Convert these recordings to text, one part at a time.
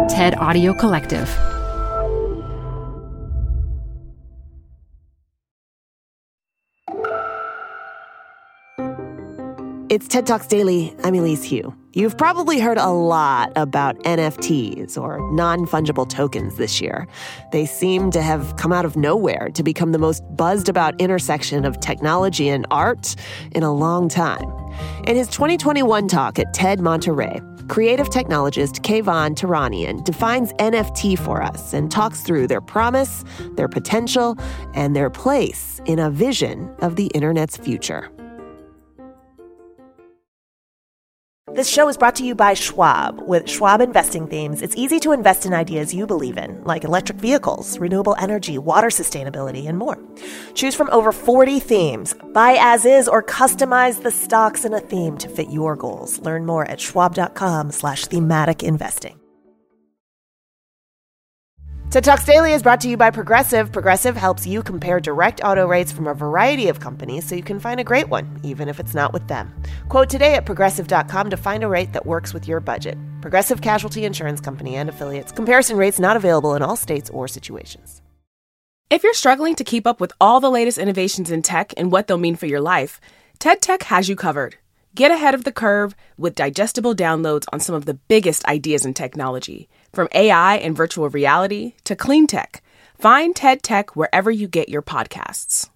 TED Audio Collective. It's TED Talks Daily. I'm Elise Hu. You've probably heard a lot about NFTs, or non-fungible tokens, this year. They seem to have come out of nowhere to become the most buzzed about intersection of technology and art in a long time. In his 2021 talk at TED Monterey, creative technologist Keyvan Tehranian defines NFT for us and talks through their promise, their potential, and their place in a vision of the internet's future. This show is brought to you by Schwab. With Schwab investing themes, it's easy to invest in ideas you believe in, like electric vehicles, renewable energy, water sustainability, and more. Choose from over 40 themes. Buy as is or customize the stocks in a theme to fit your goals. Learn more at schwab.com/thematic investing. TED Talks Daily is brought to you by Progressive. Progressive helps you compare direct auto rates from a variety of companies so you can find a great one, even if it's not with them. Quote today at progressive.com to find a rate that works with your budget. Progressive Casualty Insurance Company and Affiliates. Comparison rates not available in all states or situations. If you're struggling to keep up with all the latest innovations in tech and what they'll mean for your life, TED Tech has you covered. Get ahead of the curve with digestible downloads on some of the biggest ideas in technology, from AI and virtual reality to clean tech. Find TED Tech wherever you get your podcasts.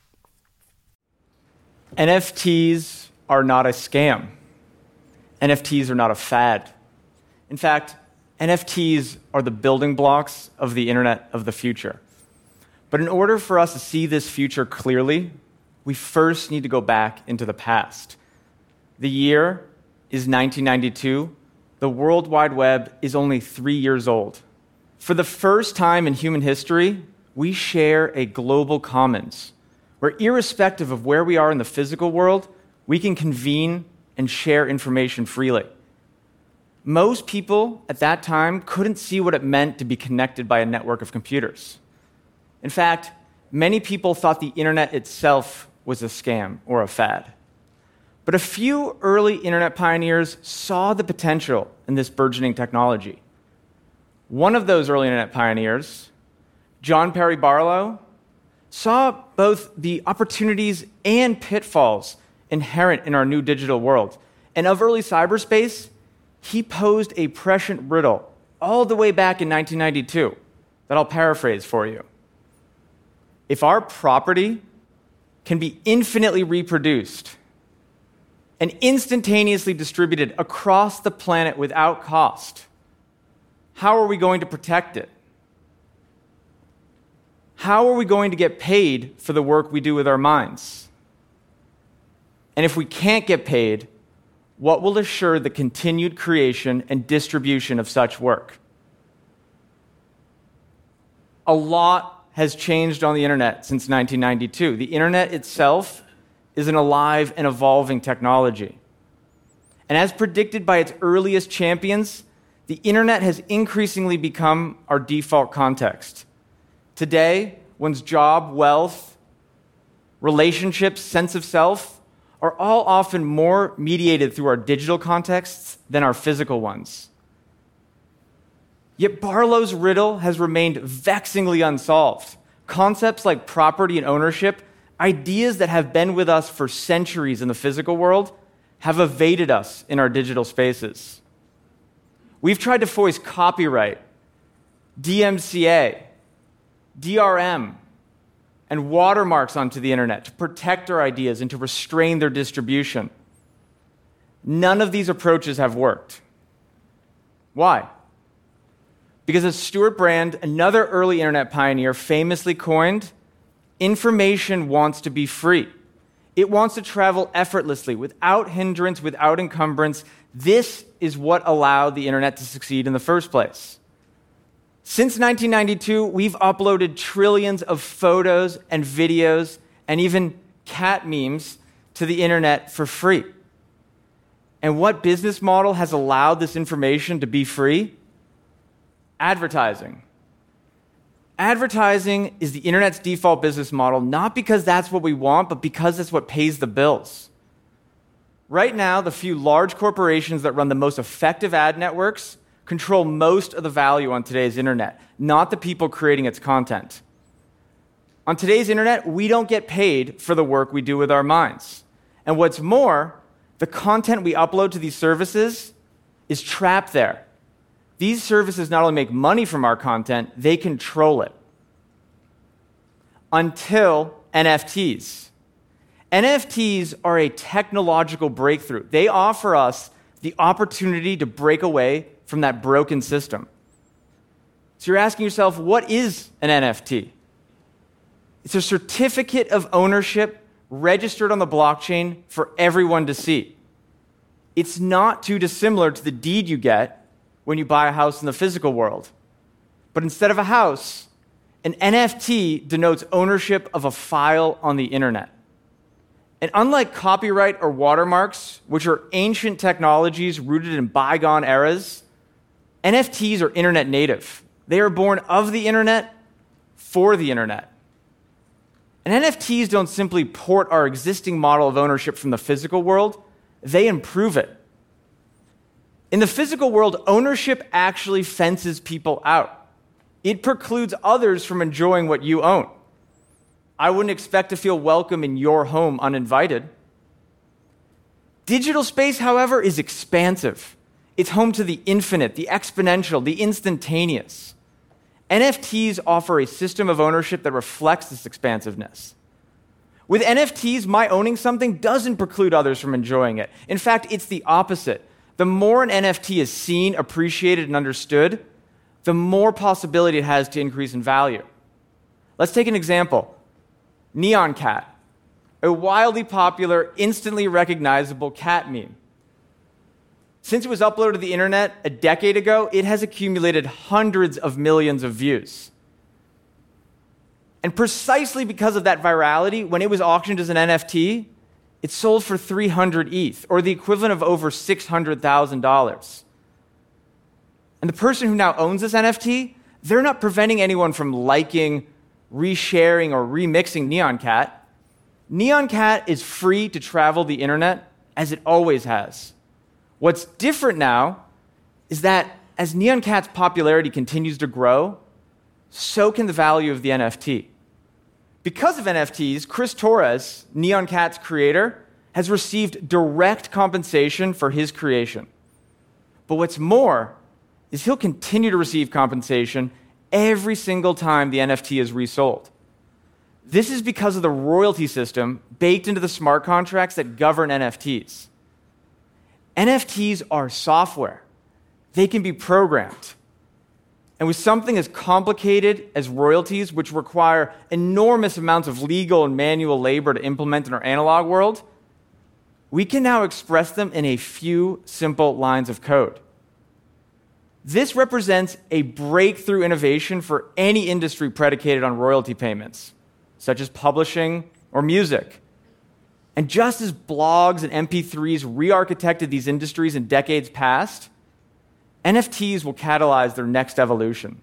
NFTs are not a scam. NFTs are not a fad. In fact, NFTs are the building blocks of the internet of the future. But in order for us to see this future clearly, we first need to go back into the past. The year is 1992. The World Wide Web is only 3 years old. For the first time in human history, we share a global commons, where irrespective of where we are in the physical world, we can convene and share information freely. Most people at that time couldn't see what it meant to be connected by a network of computers. In fact, many people thought the internet itself was a scam or a fad. But a few early internet pioneers saw the potential in this burgeoning technology. One of those early internet pioneers, John Perry Barlow, saw both the opportunities and pitfalls inherent in our new digital world. And of early cyberspace, he posed a prescient riddle all the way back in 1992 that I'll paraphrase for you. If our property can be infinitely reproduced and instantaneously distributed across the planet without cost, how are we going to protect it? How are we going to get paid for the work we do with our minds? And if we can't get paid, what will assure the continued creation and distribution of such work? A lot has changed on the internet since 1992. The internet itself is an alive and evolving technology. And as predicted by its earliest champions, the internet has increasingly become our default context. Today, one's job, wealth, relationships, sense of self are all often more mediated through our digital contexts than our physical ones. Yet Barlow's riddle has remained vexingly unsolved. Concepts like property and ownership, ideas that have been with us for centuries in the physical world, have evaded us in our digital spaces. We've tried to foist copyright, DMCA, DRM, and watermarks onto the internet to protect our ideas and to restrain their distribution. None of these approaches have worked. Why? Because as Stuart Brand, another early internet pioneer, famously coined, information wants to be free. It wants to travel effortlessly, without hindrance, without encumbrance. This is what allowed the internet to succeed in the first place. Since 1992, we've uploaded trillions of photos and videos and even cat memes to the internet for free. And what business model has allowed this information to be free? Advertising. Advertising is the internet's default business model, not because that's what we want, but because it's what pays the bills. Right now, the few large corporations that run the most effective ad networks control most of the value on today's internet, not the people creating its content. On today's internet, we don't get paid for the work we do with our minds. And what's more, the content we upload to these services is trapped there. These services not only make money from our content, they control it. Until NFTs. NFTs are a technological breakthrough. They offer us the opportunity to break away from that broken system. So you're asking yourself, what is an NFT? It's a certificate of ownership registered on the blockchain for everyone to see. It's not too dissimilar to the deed you get when you buy a house in the physical world. But instead of a house, an NFT denotes ownership of a file on the internet. And unlike copyright or watermarks, which are ancient technologies rooted in bygone eras, NFTs are internet native. They are born of the internet for the internet. And NFTs don't simply port our existing model of ownership from the physical world, they improve it. In the physical world, ownership actually fences people out. It precludes others from enjoying what you own. I wouldn't expect to feel welcome in your home uninvited. Digital space, however, is expansive. It's home to the infinite, the exponential, the instantaneous. NFTs offer a system of ownership that reflects this expansiveness. With NFTs, my owning something doesn't preclude others from enjoying it. In fact, it's the opposite. The more an NFT is seen, appreciated, and understood, the more possibility it has to increase in value. Let's take an example. Neon Cat, a wildly popular, instantly recognizable cat meme. Since it was uploaded to the internet a decade ago, it has accumulated hundreds of millions of views. And precisely because of that virality, when it was auctioned as an NFT, it sold for 300 ETH, or the equivalent of over $600,000. And the person who now owns this NFT, they're not preventing anyone from liking, resharing, or remixing Neon Cat. Neon Cat is free to travel the internet as it always has. What's different now is that as Neon Cat's popularity continues to grow, so can the value of the NFT. Because of NFTs, Chris Torres, Neon Cat's creator, has received direct compensation for his creation. But what's more is he'll continue to receive compensation every single time the NFT is resold. This is because of the royalty system baked into the smart contracts that govern NFTs. NFTs are software. They can be programmed. And with something as complicated as royalties, which require enormous amounts of legal and manual labor to implement in our analog world, we can now express them in a few simple lines of code. This represents a breakthrough innovation for any industry predicated on royalty payments, such as publishing or music. And just as blogs and MP3s re-architected these industries in decades past, NFTs will catalyze their next evolution.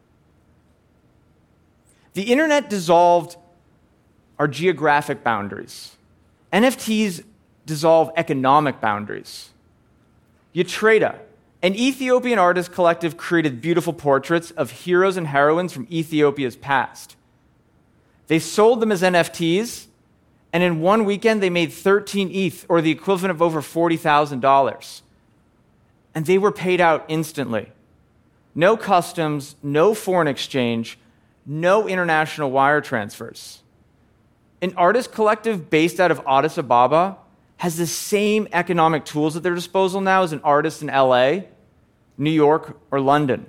The internet dissolved our geographic boundaries. NFTs dissolve economic boundaries. Yatreda, an Ethiopian artist collective, created beautiful portraits of heroes and heroines from Ethiopia's past. They sold them as NFTs, and in one weekend they made 13 ETH, or the equivalent of over $40,000. And they were paid out instantly. No customs, no foreign exchange, no international wire transfers. An artist collective based out of Addis Ababa has the same economic tools at their disposal now as an artist in LA, New York, or London.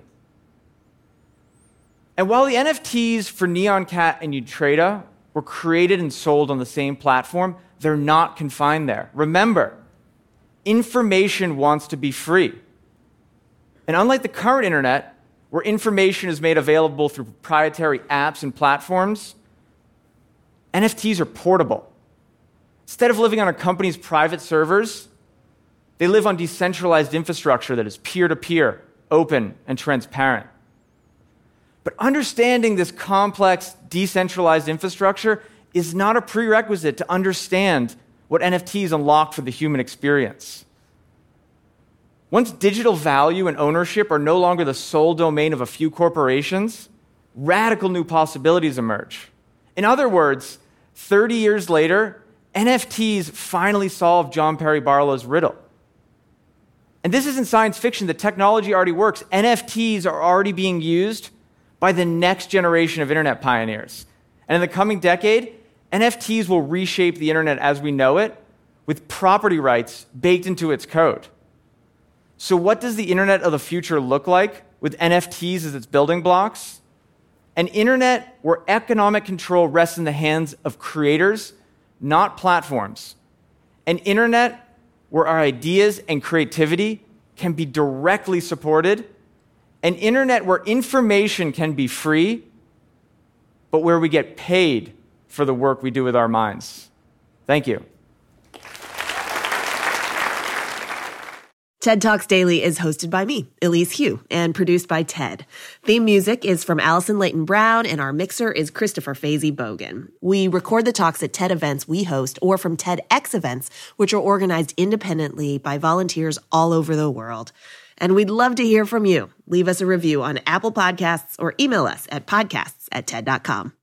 And while the NFTs for Neon Cat and Yatreda were created and sold on the same platform, they're not confined there. Remember, information wants to be free. And unlike the current internet, where information is made available through proprietary apps and platforms, NFTs are portable. Instead of living on a company's private servers, they live on decentralized infrastructure that is peer-to-peer, open, and transparent. But understanding this complex, decentralized infrastructure is not a prerequisite to understand what NFTs unlock for the human experience. Once digital value and ownership are no longer the sole domain of a few corporations, radical new possibilities emerge. In other words, 30 years later, NFTs finally solved John Perry Barlow's riddle. And this isn't science fiction. The technology already works. NFTs are already being used by the next generation of internet pioneers. And in the coming decade, NFTs will reshape the internet as we know it, with property rights baked into its code. So what does the internet of the future look like with NFTs as its building blocks? An internet where economic control rests in the hands of creators, not platforms. An internet where our ideas and creativity can be directly supported. An internet where information can be free, but where we get paid for the work we do with our minds. Thank you. TED Talks Daily is hosted by me, Elise Hu, and produced by TED. Theme music is from Allison Leighton Brown, and our mixer is Christopher Fazy Bogan. We record the talks at TED events we host or from TEDx events, which are organized independently by volunteers all over the world. And we'd love to hear from you. Leave us a review on Apple Podcasts or email us at podcasts@ted.com.